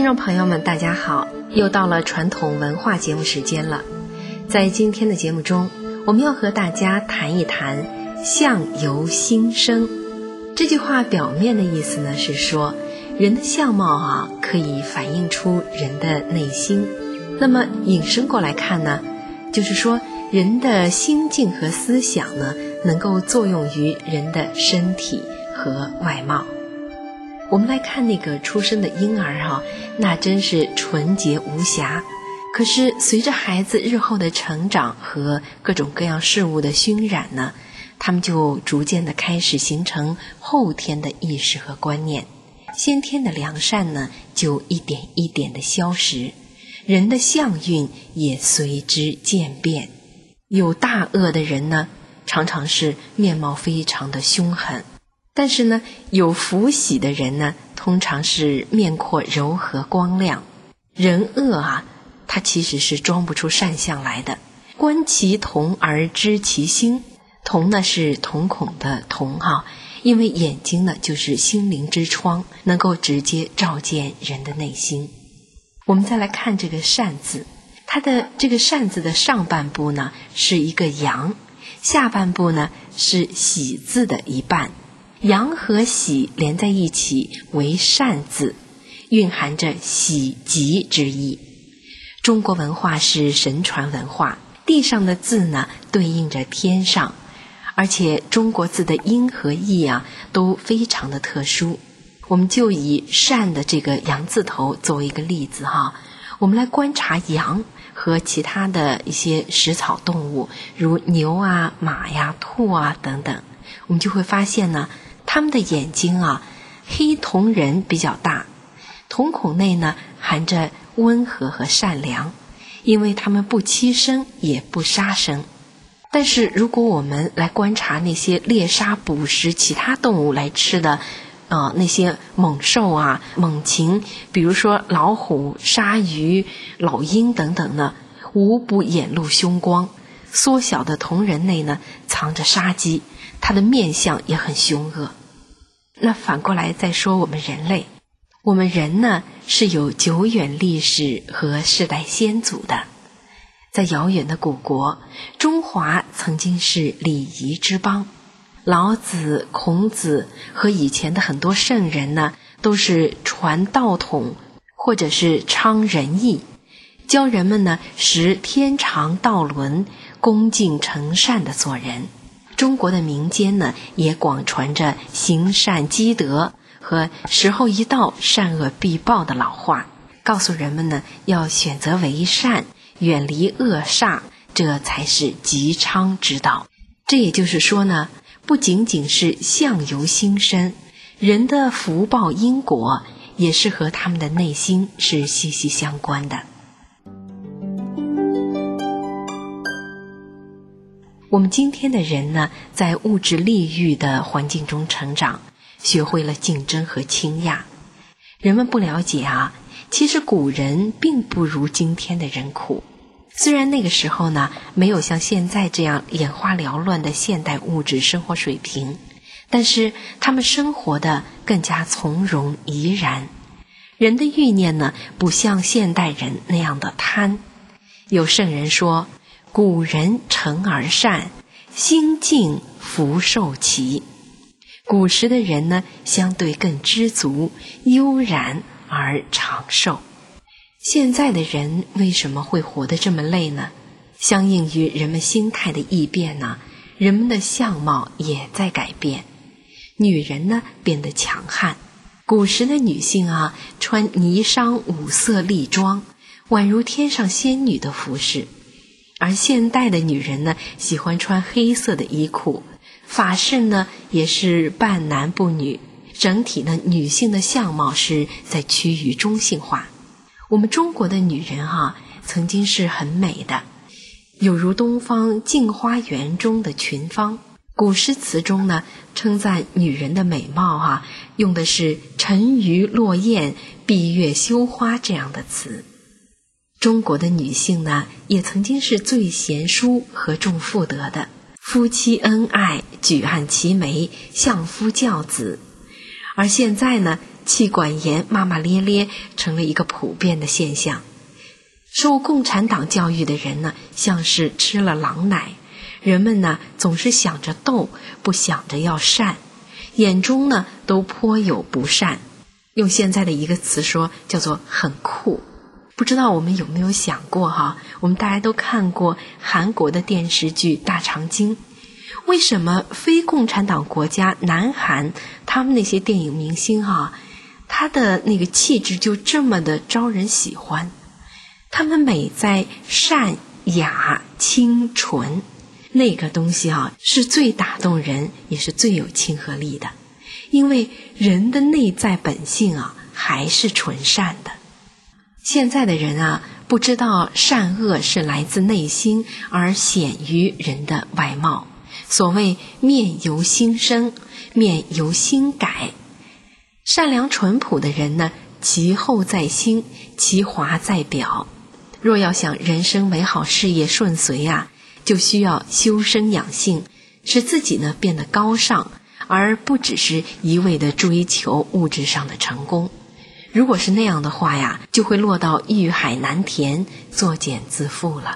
听众朋友们大家好，又到了传统文化节目时间了。在今天的节目中，我们要和大家谈一谈相由心生。这句话表面的意思呢是说，人的相貌可以反映出人的内心。那么引申过来看呢，就是说人的心境和思想呢，能够作用于人的身体和外貌。我们来看那个出生的婴儿那真是纯洁无瑕。可是随着孩子日后的成长和各种各样事物的熏染呢，他们就逐渐的开始形成后天的意识和观念，先天的良善呢就一点一点的消失，人的相运也随之渐变。有大恶的人呢，常常是面貌非常的凶狠，但是呢，有福喜的人呢，通常是面廓柔和光亮。人恶他其实是装不出善相来的。观其瞳而知其心，瞳呢是瞳孔的瞳因为眼睛呢就是心灵之窗，能够直接照见人的内心。我们再来看这个善字，它的这个善字的上半部呢是一个阳，下半部呢是喜字的一半。阳和喜连在一起为善字，蕴含着喜极之意。中国文化是神传文化，地上的字呢对应着天上，而且中国字的音和义都非常的特殊。我们就以善的这个阳字头作为一个例子我们来观察羊和其他的一些食草动物，如牛马兔等等，我们就会发现呢，它们的眼睛黑瞳仁比较大，瞳孔内呢含着温和和善良，因为它们不欺生也不杀生。但是如果我们来观察那些猎杀捕食其他动物来吃的那些猛兽猛禽，比如说老虎、鲨鱼、老鹰等等呢，无不眼露凶光，缩小的瞳仁内呢藏着杀机，它的面相也很凶恶。那反过来再说我们人类，我们人呢是有久远历史和世代先祖的。在遥远的古国，中华曾经是礼仪之邦，老子、孔子和以前的很多圣人呢，都是传道统或者是倡仁义，教人们呢识天长道伦，恭敬诚善的做人。中国的民间呢也广传着行善积德和时候一到善恶必报的老话，告诉人们呢要选择为善，远离恶煞，这才是吉昌之道。这也就是说呢，不仅仅是相由心生，人的福报因果也是和他们的内心是息息相关的。我们今天的人呢，在物质利欲的环境中成长，学会了竞争和倾轧。人们不了解其实古人并不如今天的人苦。虽然那个时候呢，没有像现在这样眼花缭乱的现代物质生活水平，但是他们生活的更加从容怡然。人的欲念呢，不像现代人那样的贪。有圣人说，古人诚而善，心静福寿齐。古时的人呢，相对更知足、悠然而长寿。现在的人为什么会活得这么累呢？相应于人们心态的异变呢，人们的相貌也在改变。女人呢变得强悍，古时的女性穿霓裳五色丽装，宛如天上仙女的服饰。而现代的女人呢，喜欢穿黑色的衣裤，发饰呢也是半男不女，整体呢女性的相貌是在趋于中性化。我们中国的女人曾经是很美的，有如东方镜花园中的群芳。古诗词中呢，称赞女人的美貌用的是沉鱼落雁、闭月羞花这样的词。中国的女性呢，也曾经是最贤淑和重妇德的，夫妻恩爱，举案齐眉，相夫教子。而现在呢， 气管炎骂骂咧咧成了一个普遍的现象。受共产党教育的人呢，像是吃了狼奶，人们呢总是想着斗，不想着要善，眼中呢都颇有不善。用现在的一个词说，叫做很酷。不知道我们有没有想过我们大家都看过韩国的电视剧《大长今》，为什么非共产党国家南韩他们那些电影明星他的那个气质就这么的招人喜欢？他们美在善雅清纯，那个东西是最打动人，也是最有亲和力的。因为人的内在本性还是纯善的。现在的人不知道善恶是来自内心而显于人的外貌。所谓面由心生，面由心改。善良淳朴的人呢，其厚在心，其华在表。若要想人生美好事业顺遂就需要修身养性，使自己呢变得高尚，而不只是一味的追求物质上的成功。如果是那样的话就会落到欲海难填，作茧自缚了。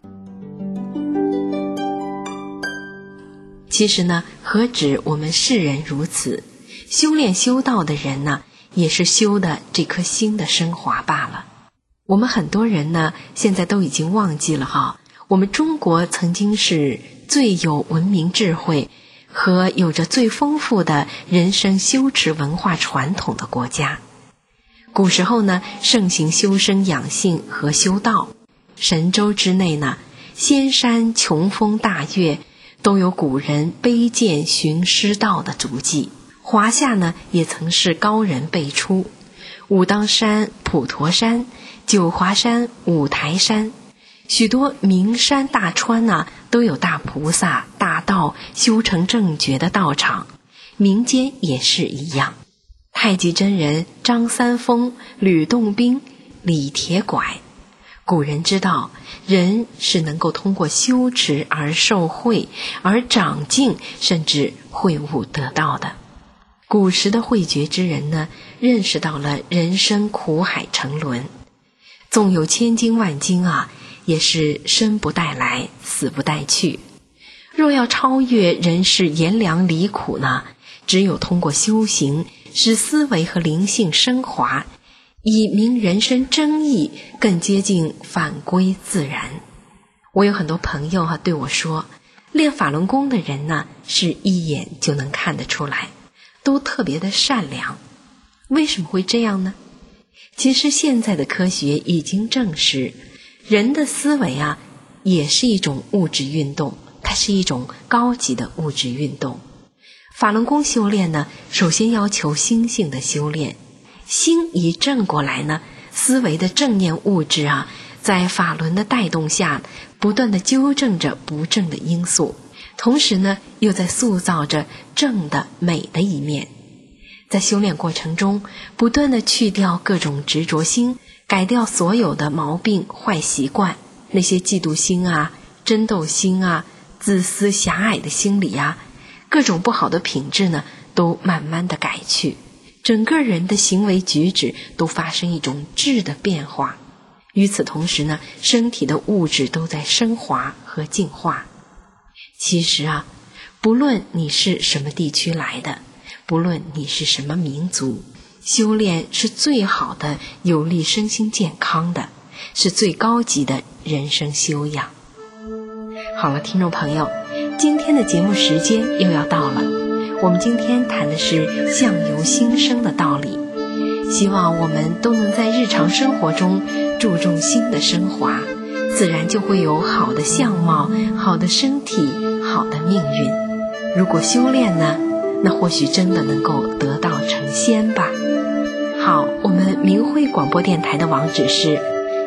其实呢，何止我们世人如此，修炼修道的人呢，也是修的这颗心的升华罢了。我们很多人呢，现在都已经忘记了我们中国曾经是最有文明智慧和有着最丰富的人生修持文化传统的国家。古时候呢，盛行修身养性和修道，神州之内呢，仙山琼峰大岳都有古人卑贱寻师道的足迹。华夏呢，也曾是高人辈出，武当山、普陀山、九华山、五台山，许多名山大川都有大菩萨、大道修成正觉的道场，民间也是一样。太极真人张三丰、吕洞宾、李铁拐。古人知道，人是能够通过修持而受惠，而长进，甚至会悟得道的。古时的慧觉之人呢，认识到了人生苦海沉沦，纵有千金万金也是生不带来，死不带去。若要超越人世炎凉离苦呢，只有通过修行，使思维和灵性升华，以明人生真意，更接近返归自然。我有很多朋友对我说，练法轮功的人呢，是一眼就能看得出来，都特别的善良。为什么会这样呢？其实现在的科学已经证实，人的思维也是一种物质运动，它是一种高级的物质运动。法轮功修炼呢，首先要求心性的修炼，心一正过来呢，思维的正念物质在法轮的带动下，不断地纠正着不正的因素，同时呢，又在塑造着正的美的一面。在修炼过程中，不断地去掉各种执着心，改掉所有的毛病坏习惯，那些嫉妒心争斗心自私狭隘的心理各种不好的品质呢，都慢慢地改去，整个人的行为举止都发生一种质的变化。与此同时呢，身体的物质都在升华和净化。其实不论你是什么地区来的，不论你是什么民族，修炼是最好的有利身心健康的，是最高级的人生修养。好了，听众朋友，今天的节目时间又要到了。我们今天谈的是相由心生的道理，希望我们都能在日常生活中注重心的升华，自然就会有好的相貌、好的身体、好的命运。如果修炼呢，那或许真的能够得道成仙吧。好，我们明慧广播电台的网址是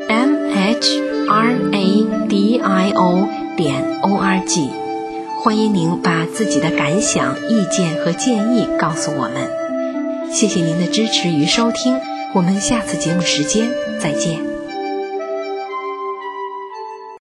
mhradio.org， 欢迎您把自己的感想、意见和建议告诉我们。谢谢您的支持与收听，我们下次节目时间再见。